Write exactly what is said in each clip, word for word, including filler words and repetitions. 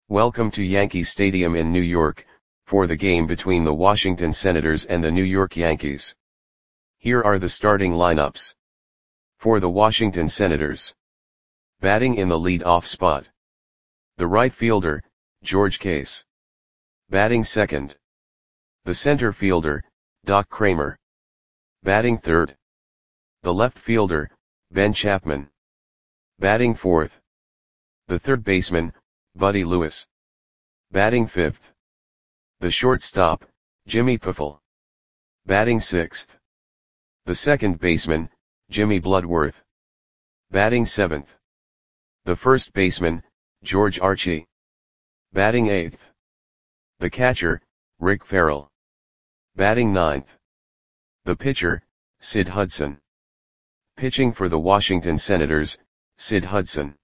Welcome to Yankee Stadium in New York, for the game between the Washington Senators and the New York Yankees. Here are the starting lineups. For the Washington Senators. Batting in the lead-off spot. The right fielder, George Case. Batting second. The center fielder, Doc Cramer. Batting third. The left fielder, Ben Chapman. Batting fourth. The third baseman, Buddy Lewis. Batting fifth. The shortstop, Jimmy Puffle. Batting sixth. The second baseman, Jimmy Bloodworth. Batting seventh. The first baseman, George Archie. Batting eighth. The catcher, Rick Farrell. Batting ninth. The pitcher, Sid Hudson. Pitching for the Washington Senators, Sid Hudson.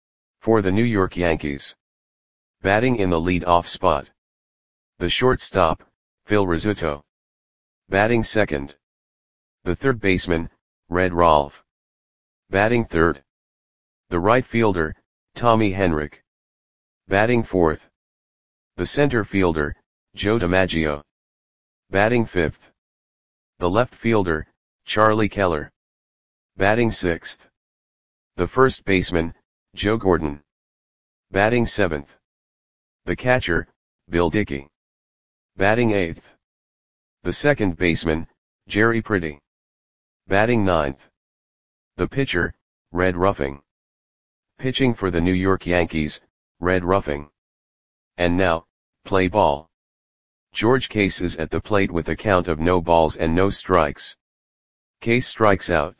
For the New York Yankees. Batting in the lead-off spot. The shortstop, Phil Rizzuto. Batting second. The third baseman, Red Rolfe. Batting third. The right fielder, Tommy Henrich. Batting fourth. The center fielder, Joe DiMaggio. Batting fifth. The left fielder, Charlie Keller. Batting sixth. The first baseman, Joe Gordon. Batting seventh. The catcher, Bill Dickey. Batting eighth. The second baseman, Jerry Pretty. Batting ninth. The pitcher, Red Ruffing. Pitching for the New York Yankees, Red Ruffing. And now, play ball. George Case is at the plate with a count of no balls and no strikes. Case strikes out.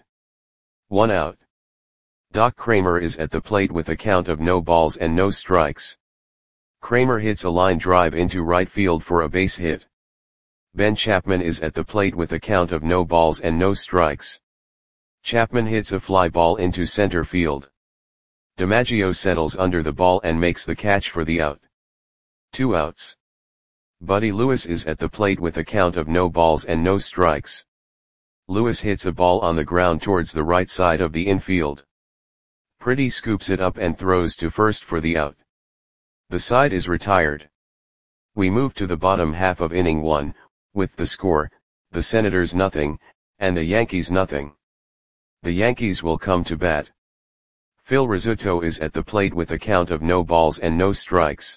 One out. Doc Cramer is at the plate with a count of no balls and no strikes. Cramer hits a line drive into right field for a base hit. Ben Chapman is at the plate with a count of no balls and no strikes. Chapman hits a fly ball into center field. DiMaggio settles under the ball and makes the catch for the out. Two outs. Buddy Lewis is at the plate with a count of no balls and no strikes. Lewis hits a ball on the ground towards the right side of the infield. Pretty scoops it up and throws to first for the out. The side is retired. We move to the bottom half of inning one, with the score, the Senators nothing, and the Yankees nothing. The Yankees will come to bat. Phil Rizzuto is at the plate with a count of no balls and no strikes.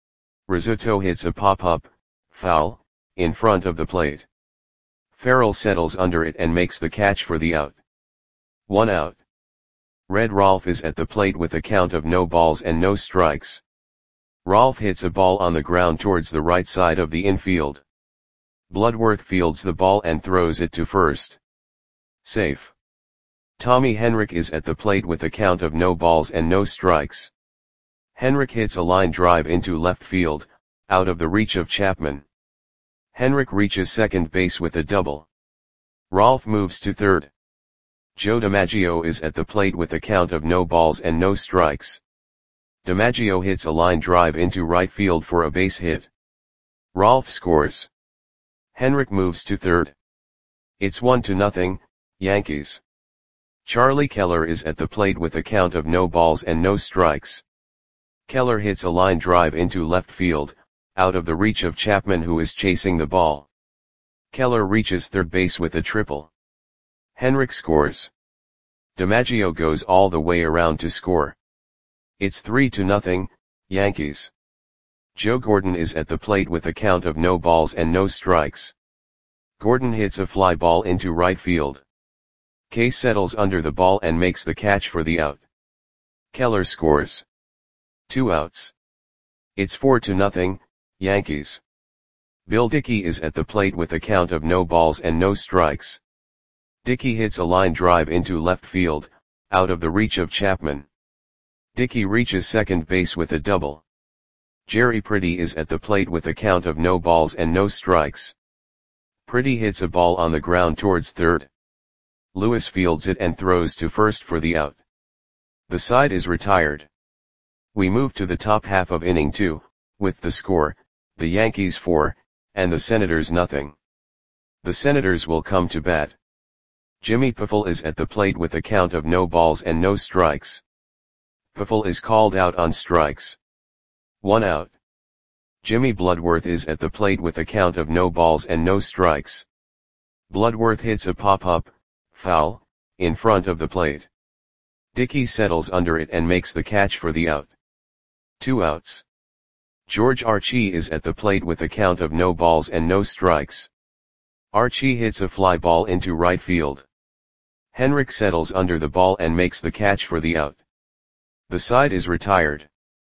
Rizzuto hits a pop-up, foul, in front of the plate. Farrell settles under it and makes the catch for the out. One out. Red Rolfe is at the plate with a count of no balls and no strikes. Rolfe hits a ball on the ground towards the right side of the infield. Bloodworth fields the ball and throws it to first. Safe. Tommy Henrich is at the plate with a count of no balls and no strikes. Henrich hits a line drive into left field, out of the reach of Chapman. Henrich reaches second base with a double. Rolfe moves to third. Joe DiMaggio is at the plate with a count of no balls and no strikes. DiMaggio hits a line drive into right field for a base hit. Rolfe scores. Henrich moves to third. It's one to nothing, Yankees. Charlie Keller is at the plate with a count of no balls and no strikes. Keller hits a line drive into left field, out of the reach of Chapman who is chasing the ball. Keller reaches third base with a triple. Henrich scores. DiMaggio goes all the way around to score. It's three to nothing, Yankees. Joe Gordon is at the plate with a count of no balls and no strikes. Gordon hits a fly ball into right field. Case settles under the ball and makes the catch for the out. Keller scores. Two outs. It's four to nothing, Yankees. Bill Dickey is at the plate with a count of no balls and no strikes. Dickey hits a line drive into left field, out of the reach of Chapman. Dickey reaches second base with a double. Jerry Pretty is at the plate with a count of no balls and no strikes. Pretty hits a ball on the ground towards third. Lewis fields it and throws to first for the out. The side is retired. We move to the top half of inning two, with the score, the Yankees four, and the Senators nothing. The Senators will come to bat. Jimmy Puffle is at the plate with a count of no balls and no strikes. Puffle is called out on strikes. One out. Jimmy Bloodworth is at the plate with a count of no balls and no strikes. Bloodworth hits a pop-up, foul, in front of the plate. Dickey settles under it and makes the catch for the out. Two outs. George Archie is at the plate with a count of no balls and no strikes. Archie hits a fly ball into right field. Henrik settles under the ball and makes the catch for the out. The side is retired.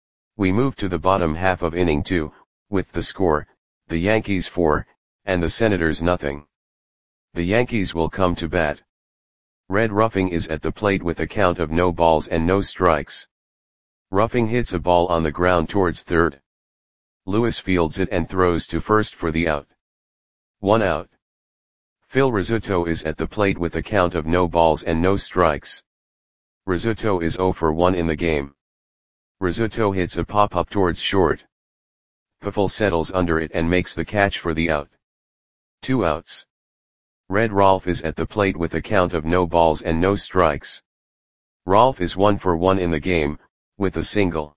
We move to the bottom half of inning two, with the score, the Yankees four, and the Senators nothing. The Yankees will come to bat. Red Ruffing is at the plate with a count of no balls and no strikes. Ruffing hits a ball on the ground towards third. Lewis fields it and throws to first for the out. One out. Phil Rizzuto is at the plate with a count of no balls and no strikes. Rizzuto is oh for one in the game. Rizzuto hits a pop-up towards short. Puffle settles under it and makes the catch for the out. Two outs. Red Rolf is at the plate with a count of no balls and no strikes. Rolf is one for one in the game, with a single.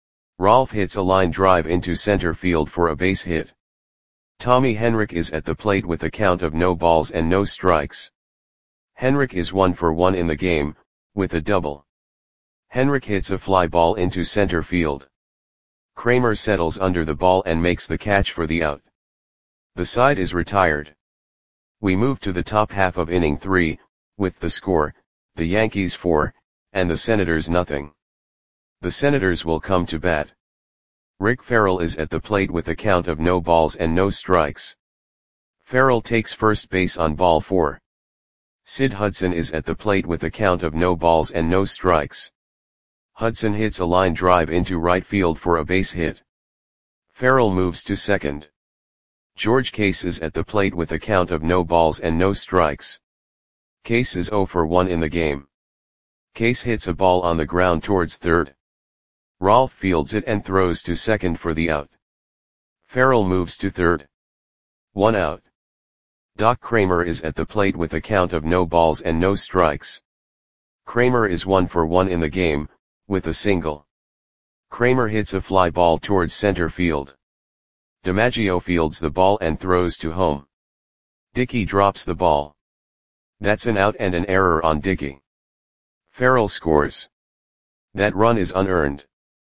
Rolf hits a line drive into center field for a base hit. Tommy Henrik is at the plate with a count of no balls and no strikes. Henrik is one for one in the game, with a double. Henrik hits a fly ball into center field. Kramer settles under the ball and makes the catch for the out. The side is retired. We move to the top half of inning three, with the score, the Yankees four, and the Senators nothing. The Senators will come to bat. Rick Farrell is at the plate with a count of no balls and no strikes. Farrell takes first base on ball four. Sid Hudson is at the plate with a count of no balls and no strikes. Hudson hits a line drive into right field for a base hit. Farrell moves to second. George Case is at the plate with a count of no balls and no strikes. Case is oh for one in the game. Case hits a ball on the ground towards third. Rolf fields it and throws to second for the out. Farrell moves to third. One out. Doc Kramer is at the plate with a count of no balls and no strikes. Kramer is one for one in the game, with a single. Kramer hits a fly ball towards center field. DiMaggio fields the ball and throws to home. Dickey drops the ball. That's an out and an error on Dickey. Farrell scores. That run is unearned.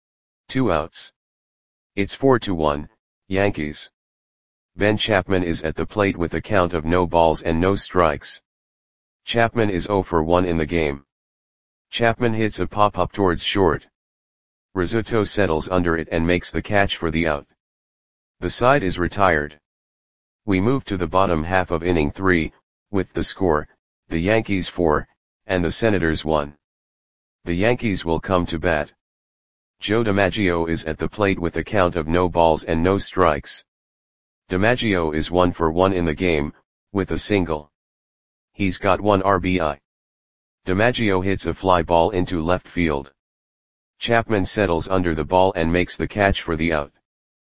Two outs. It's four to one, Yankees. Ben Chapman is at the plate with a count of no balls and no strikes. Chapman is oh for one in the game. Chapman hits a pop-up towards short. Rizzuto settles under it and makes the catch for the out. The side is retired. We move to the bottom half of inning three, with the score, the Yankees four, and the Senators one. The Yankees will come to bat. Joe DiMaggio is at the plate with a count of no balls and no strikes. DiMaggio is one for one in the game, with a single. He's got one R B I. DiMaggio hits a fly ball into left field. Chapman settles under the ball and makes the catch for the out.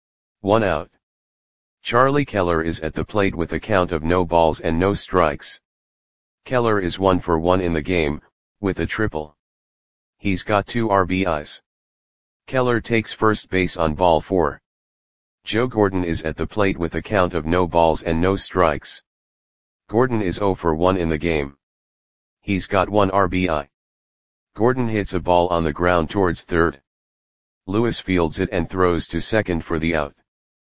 One out. Charlie Keller is at the plate with a count of no balls and no strikes. Keller is one for one in the game, with a triple. He's got two R B Is. Keller takes first base on ball four. Joe Gordon is at the plate with a count of no balls and no strikes. Gordon is oh for one in the game. He's got one R B I. Gordon hits a ball on the ground towards third. Lewis fields it and throws to second for the out.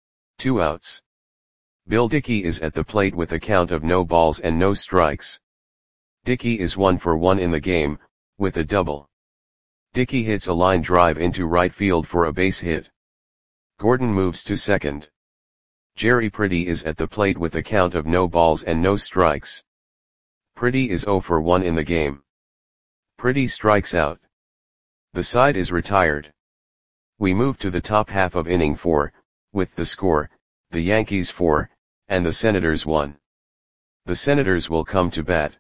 Two outs. Bill Dickey is at the plate with a count of no balls and no strikes. Dickey is one for one in the game, with a double. Dickey hits a line drive into right field for a base hit. Gordon moves to second. Jerry Pretty is at the plate with a count of no balls and no strikes. Pretty is oh for one in the game. Pretty strikes out. The side is retired. We move to the top half of inning four, with the score, the Yankees four, and the Senators one. The Senators will come to bat.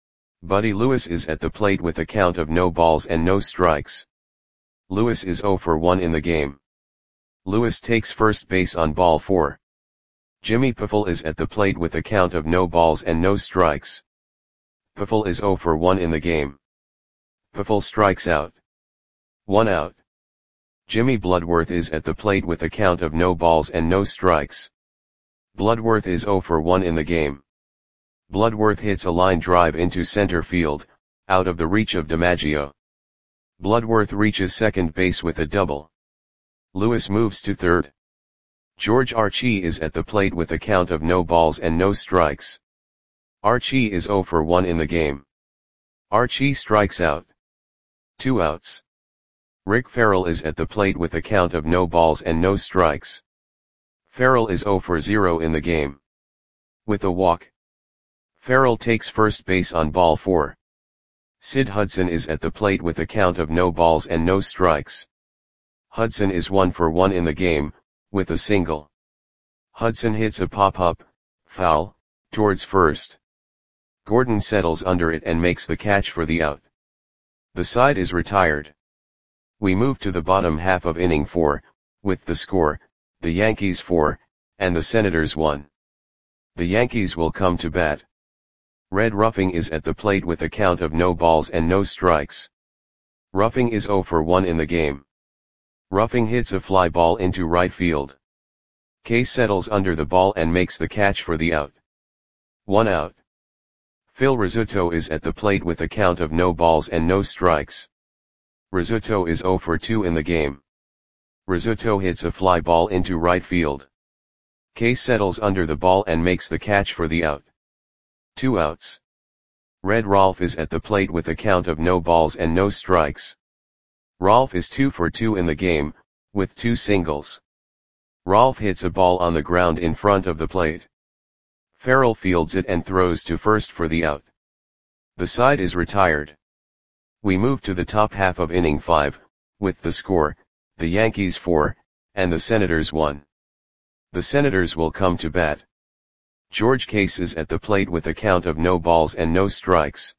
Buddy Lewis is at the plate with a count of no balls and no strikes. Lewis is oh for one in the game. Lewis takes first base on ball four. Jimmy Puffle is at the plate with a count of no balls and no strikes. Puffle is oh for one in the game. Puffle strikes out. One out. Jimmy Bloodworth is at the plate with a count of no balls and no strikes. Bloodworth is zero for one in the game. Bloodworth hits a line drive into center field, out of the reach of DiMaggio. Bloodworth reaches second base with a double. Lewis moves to third. George Archie is at the plate with a count of no balls and no strikes. Archie is zero for one in the game. Archie strikes out. Two outs. Rick Farrell is at the plate with a count of no balls and no strikes. Farrell is zero for zero in the game. With a walk. Farrell takes first base on ball four. Sid Hudson is at the plate with a count of no balls and no strikes. Hudson is one for one in the game, with a single. Hudson hits a pop-up, foul, towards first. Gordon settles under it and makes the catch for the out. The side is retired. We move to the bottom half of inning four, with the score, the Yankees four, and the Senators one. The Yankees will come to bat. Red Ruffing is at the plate with a count of no balls and no strikes. Ruffing is zero for one in the game. Ruffing hits a fly ball into right field. Case settles under the ball and makes the catch for the out. One out. Phil Rizzuto is at the plate with a count of no balls and no strikes. Rizzuto is zero for two in the game. Rizzuto hits a fly ball into right field. Case settles under the ball and makes the catch for the out. Two outs. Red Rolfe is at the plate with a count of no balls and no strikes. Rolfe is two for two in the game, with two singles. Rolfe hits a ball on the ground in front of the plate. Farrell fields it and throws to first for the out. The side is retired. We move to the top half of inning five, with the score, the Yankees four, and the Senators one. The Senators will come to bat. George Case is at the plate with a count of no balls and no strikes.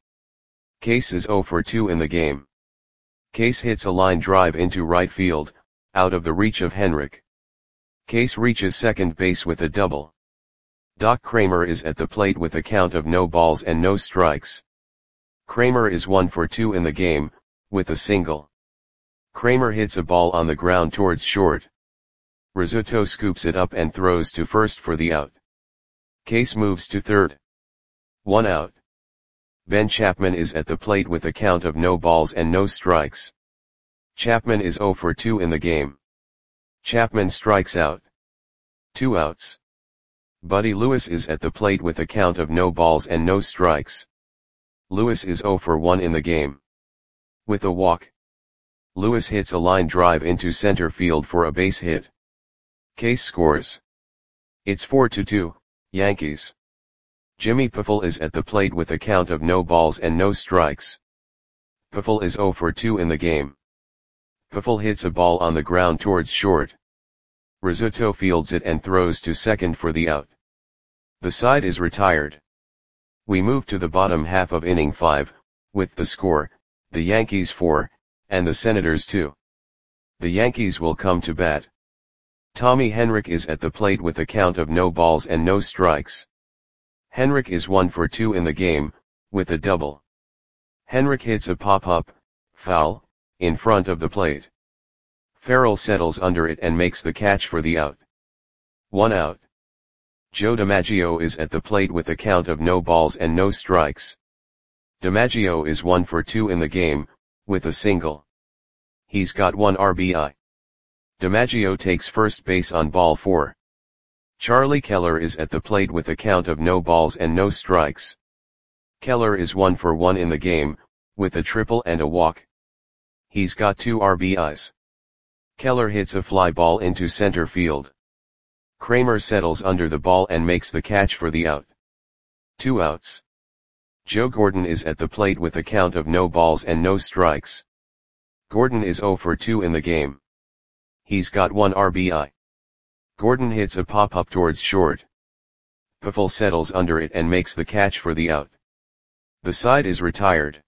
Case is zero for two in the game. Case hits a line drive into right field, out of the reach of Henrik. Case reaches second base with a double. Doc Kramer is at the plate with a count of no balls and no strikes. Kramer is one for two in the game, with a single. Kramer hits a ball on the ground towards short. Rizzuto scoops it up and throws to first for the out. Case moves to third. One out. Ben Chapman is at the plate with a count of no balls and no strikes. Chapman is zero for two in the game. Chapman strikes out. Two outs. Buddy Lewis is at the plate with a count of no balls and no strikes. Lewis is zero for one in the game. With a walk. Lewis hits a line drive into center field for a base hit. Case scores. It's four to two, Yankees. Jimmy Puffle is at the plate with a count of no balls and no strikes. Puffle is zero for two in the game. Puffle hits a ball on the ground towards short. Rizzuto fields it and throws to second for the out. The side is retired. We move to the bottom half of inning five, with the score, the Yankees four, and the Senators two. The Yankees will come to bat. Tommy Henrik is at the plate with a count of no balls and no strikes. Henrik is one for two in the game, with a double. Henrik hits a pop-up, foul, in front of the plate. Farrell settles under it and makes the catch for the out. One out. Joe DiMaggio is at the plate with a count of no balls and no strikes. DiMaggio is one for two in the game, with a single. He's got one R B I. DiMaggio takes first base on ball four. Charlie Keller is at the plate with a count of no balls and no strikes. Keller is one for one in the game, with a triple and a walk. He's got two R B Is. Keller hits a fly ball into center field. Kramer settles under the ball and makes the catch for the out. Two outs. Joe Gordon is at the plate with a count of no balls and no strikes. Gordon is zero for two in the game. He's got one R B I. Gordon hits a pop-up towards short. Puffle settles under it and makes the catch for the out. The side is retired.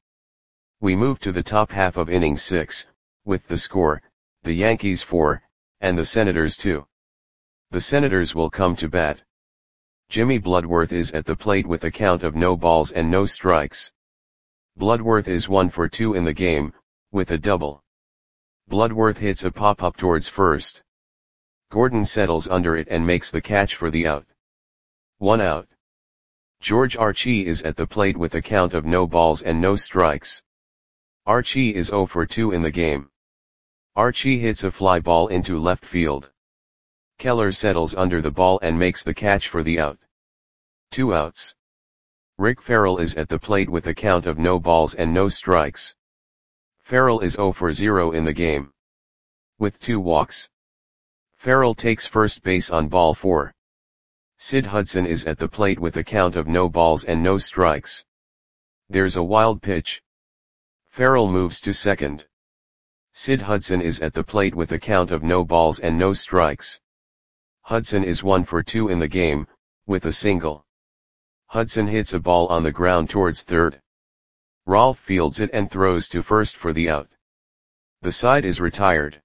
We move to the top half of inning six, with the score, the Yankees four, and the Senators two. The Senators will come to bat. Jimmy Bloodworth is at the plate with a count of no balls and no strikes. Bloodworth is one for two in the game, with a double. Bloodworth hits a pop-up towards first. Gordon settles under it and makes the catch for the out. One out. George Archie is at the plate with a count of no balls and no strikes. Archie is zero for two in the game. Archie hits a fly ball into left field. Keller settles under the ball and makes the catch for the out. Two outs. Rick Farrell is at the plate with a count of no balls and no strikes. Farrell is zero for zero in the game. With two walks. Farrell takes first base on ball four. Sid Hudson is at the plate with a count of no balls and no strikes. There's a wild pitch. Farrell moves to second. Sid Hudson is at the plate with a count of no balls and no strikes. Hudson is one for two in the game, with a single. Hudson hits a ball on the ground towards third. Rolfe fields it and throws to first for the out. The side is retired.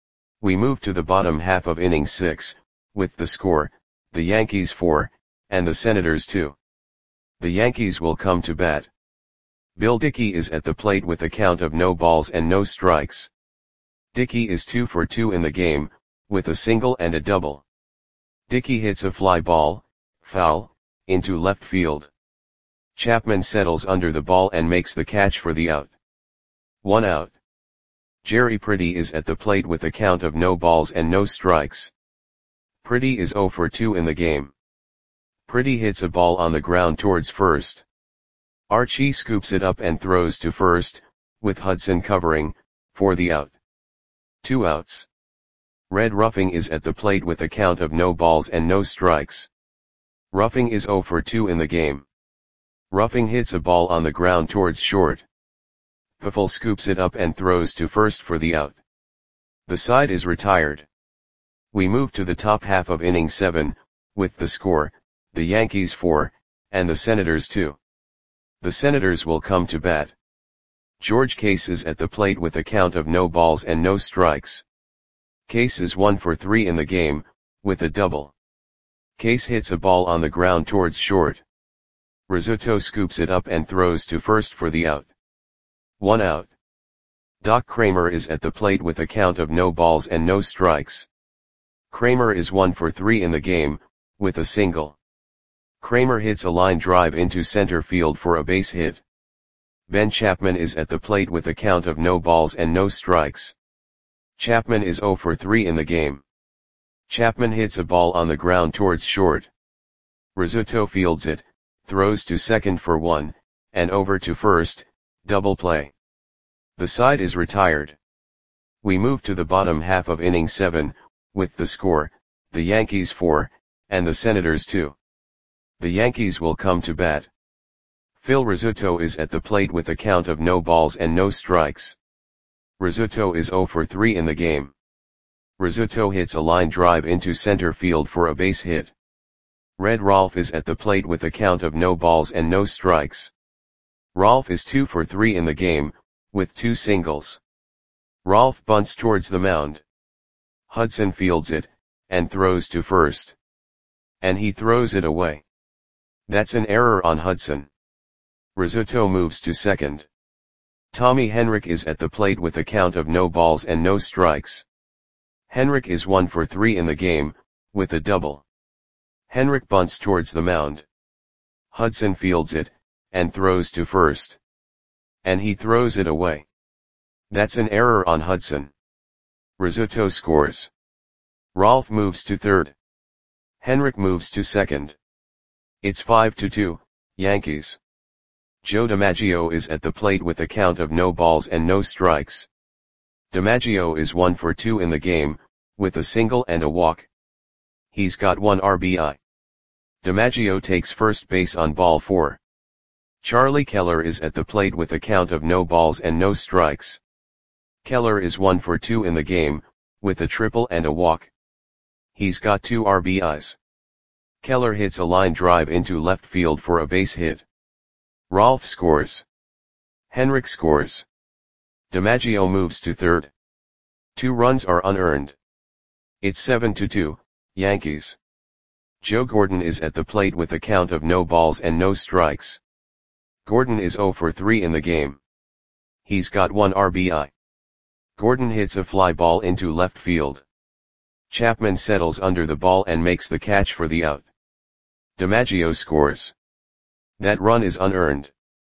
We move to the bottom half of inning six, with the score, the Yankees four, and the Senators two. The Yankees will come to bat. Bill Dickey is at the plate with a count of no balls and no strikes. Dickey is two for two in the game, with a single and a double. Dickey hits a fly ball, foul, into left field. Chapman settles under the ball and makes the catch for the out. One out. Jerry Pretty is at the plate with a count of no balls and no strikes. Pretty is zero for two in the game. Pretty hits a ball on the ground towards first. Archie scoops it up and throws to first, with Hudson covering, for the out. Two outs. Red Ruffing is at the plate with a count of no balls and no strikes. Ruffing is zero for two in the game. Ruffing hits a ball on the ground towards short. Puffle scoops it up and throws to first for the out. The side is retired. We move to the top half of inning seven, with the score, the Yankees four, and the Senators two. The Senators will come to bat. George Case is at the plate with a count of no balls and no strikes. Case is one for three in the game, with a double. Case hits a ball on the ground towards short. Rizzuto scoops it up and throws to first for the out. One out. Doc Kramer is at the plate with a count of no balls and no strikes. Kramer is one for three in the game, with a single. Kramer hits a line drive into center field for a base hit. Ben Chapman is at the plate with a count of no balls and no strikes. Chapman is zero for three in the game. Chapman hits a ball on the ground towards short. Rizzuto fields it, throws to second for one, and over to first, double play. The side is retired. We move to the bottom half of inning seven, with the score, the Yankees four, and the Senators two. The Yankees will come to bat. Phil Rizzuto is at the plate with a count of no balls and no strikes. Rizzuto is zero for three in the game. Rizzuto hits a line drive into center field for a base hit. Red Rolfe is at the plate with a count of no balls and no strikes. Rolfe is two for three in the game, with two singles. Rolfe bunts towards the mound. Hudson fields it, and throws to first. And he throws it away. That's an error on Hudson. Rizzuto moves to second. Tommy Henrich is at the plate with a count of no balls and no strikes. Henrich is one for three in the game, with a double. Henrich bunts towards the mound. Hudson fields it, and throws to first. And he throws it away. That's an error on Hudson. Rizzuto scores. Rolfe moves to third. Henrich moves to second. It's five to two, Yankees. Joe DiMaggio is at the plate with a count of no balls and no strikes. DiMaggio is one for two in the game, with a single and a walk. He's got one R B I. DiMaggio takes first base on ball four. Charlie Keller is at the plate with a count of no balls and no strikes. Keller is one for two in the game, with a triple and a walk. He's got two R B Is. Keller hits a line drive into left field for a base hit. Rolfe scores. Henrich scores. DiMaggio moves to third. Two runs are unearned. It's seven to two, Yankees. Joe Gordon is at the plate with a count of no balls and no strikes. Gordon is zero for three in the game. He's got one R B I. Gordon hits a fly ball into left field. Chapman settles under the ball and makes the catch for the out. DiMaggio scores. That run is unearned.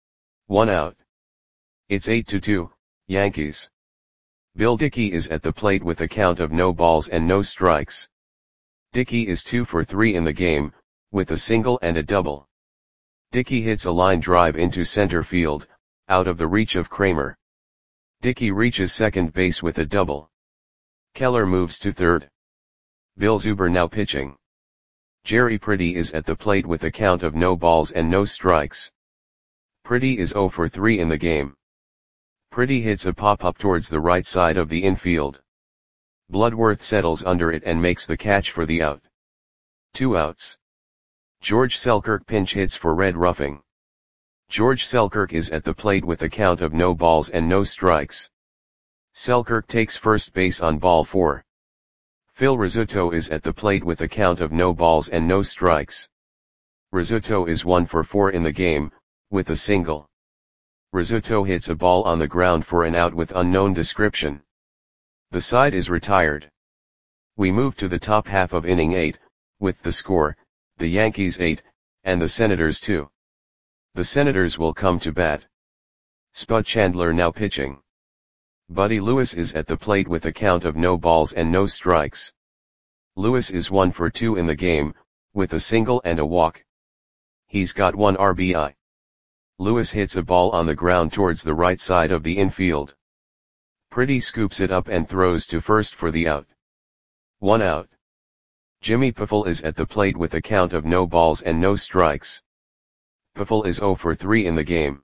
One out. It's eight to two, Yankees. Bill Dickey is at the plate with a count of no balls and no strikes. Dickey is two for three in the game, with a single and a double. Dickey hits a line drive into center field, out of the reach of Kramer. Dickey reaches second base with a double. Keller moves to third. Bill Zuber now pitching. Jerry Pretty is at the plate with a count of no balls and no strikes. Pretty is zero for three in the game. Pretty hits a pop-up towards the right side of the infield. Bloodworth settles under it and makes the catch for the out. Two outs. George Selkirk pinch hits for Red Ruffing. George Selkirk is at the plate with a count of no balls and no strikes. Selkirk takes first base on ball four. Phil Rizzuto is at the plate with a count of no balls and no strikes. Rizzuto is one for four in the game, with a single. Rizzuto hits a ball on the ground for an out with unknown description. The side is retired. We move to the top half of inning eight, with the score, the Yankees eight, and the Senators two. The Senators will come to bat. Spud Chandler now pitching. Buddy Lewis is at the plate with a count of no balls and no strikes. Lewis is one for two in the game, with a single and a walk. He's got one R B I. Lewis hits a ball on the ground towards the right side of the infield. Pretty scoops it up and throws to first for the out. One out. Jimmy Puffle is at the plate with a count of no balls and no strikes. Puffle is zero for three in the game.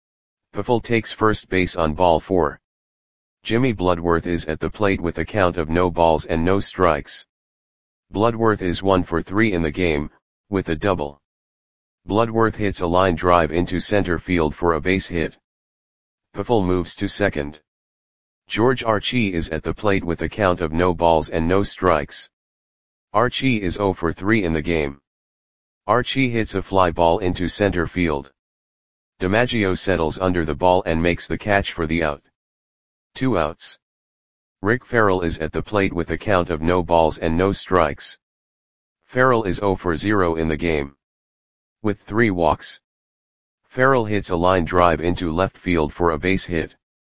Puffle takes first base on ball four. Jimmy Bloodworth is at the plate with a count of no balls and no strikes. Bloodworth is one for three in the game, with a double. Bloodworth hits a line drive into center field for a base hit. Puffle moves to second. George Archie is at the plate with a count of no balls and no strikes. Archie is zero for three in the game. Archie hits a fly ball into center field. DiMaggio settles under the ball and makes the catch for the out. Two outs. Rick Farrell is at the plate with a count of no balls and no strikes. Farrell is zero for zero in the game. With three walks. Farrell hits a line drive into left field for a base hit.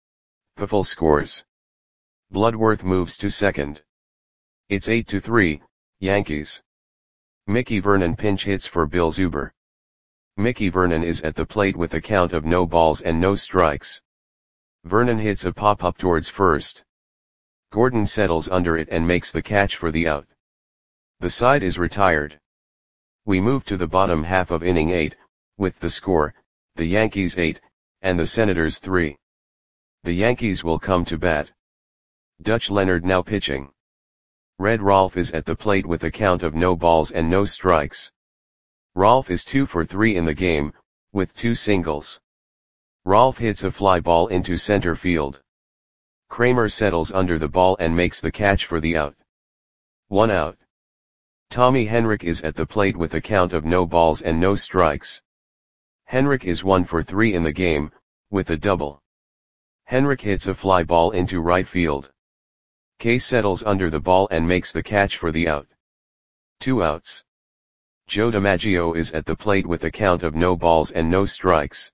Puffle scores. Bloodworth moves to second. It's eight to three, Yankees. Mickey Vernon pinch hits for Bill Zuber. Mickey Vernon is at the plate with a count of no balls and no strikes. Vernon hits a pop-up towards first. Gordon settles under it and makes the catch for the out. The side is retired. We move to the bottom half of inning eight, with the score, the Yankees eight, and the Senators three. The Yankees will come to bat. Dutch Leonard now pitching. Red Rolfe is at the plate with a count of no balls and no strikes. Rolfe is two for three in the game, with two singles. Rolfe hits a fly ball into center field. Kramer settles under the ball and makes the catch for the out. One out. Tommy Henrich is at the plate with a count of no balls and no strikes. Henrich is one for three in the game, with a double. Henrich hits a fly ball into right field. Case settles under the ball and makes the catch for the out. Two outs. Joe DiMaggio is at the plate with a count of no balls and no strikes.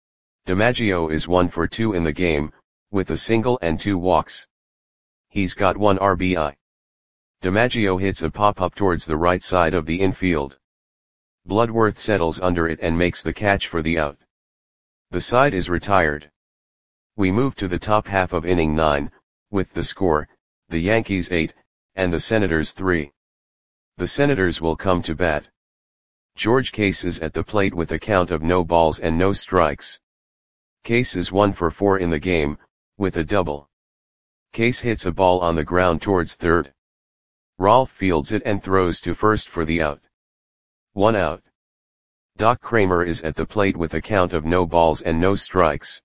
DiMaggio is one for two in the game, with a single and two walks. He's got one R B I. DiMaggio hits a pop-up towards the right side of the infield. Bloodworth settles under it and makes the catch for the out. The side is retired. We move to the top half of inning nine, with the score, the Yankees eight, and the Senators three. The Senators will come to bat. George Case is at the plate with a count of no balls and no strikes. Case is one for four in the game, with a double. Case hits a ball on the ground towards third. Rolfe fields it and throws to first for the out. One out. Doc Kramer is at the plate with a count of no balls and no strikes.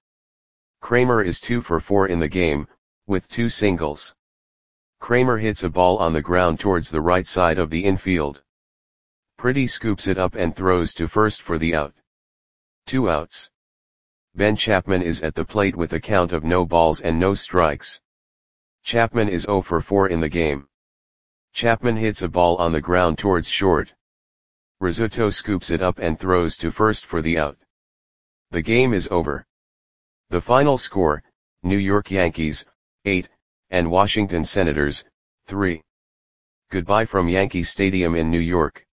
Kramer is two for four in the game, with two singles. Kramer hits a ball on the ground towards the right side of the infield. Pretty scoops it up and throws to first for the out. Two outs. Ben Chapman is at the plate with a count of no balls and no strikes. Chapman is zero for four in the game. Chapman hits a ball on the ground towards short. Rizzuto scoops it up and throws to first for the out. The game is over. The final score, New York Yankees, eight, and Washington Senators, three. Goodbye from Yankee Stadium in New York.